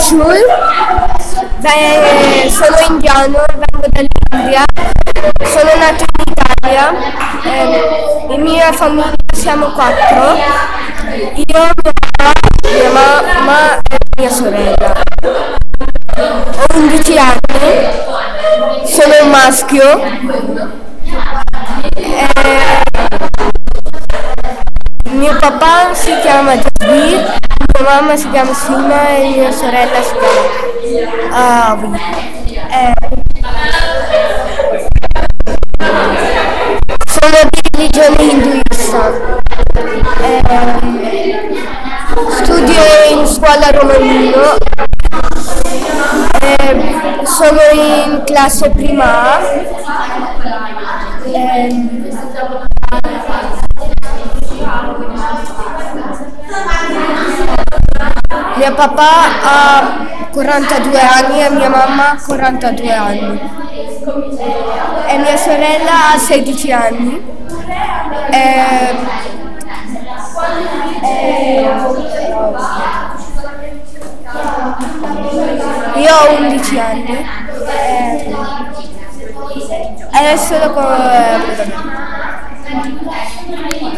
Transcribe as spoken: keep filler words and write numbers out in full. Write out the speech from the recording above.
Anshul, Beh, sono indiano, vengo dall'India, sono nato in Italia, eh, in mia famiglia siamo quattro, io, mia papà, mia mamma e mia sorella. Ho undici anni, sono un maschio, eh, mio papà si chiama Jasbir, mia mamma si chiama Sima e mia sorella si chiama Avi. Eh, sono di religione induista. Eh, studio in scuola Romanino. Eh, sono in classe prima A. Eh, Mio papà ha quarantadue anni e mia mamma ha quarantadue anni. E mia sorella ha sedici anni. E, e, io ho undici anni. E, adesso dopo...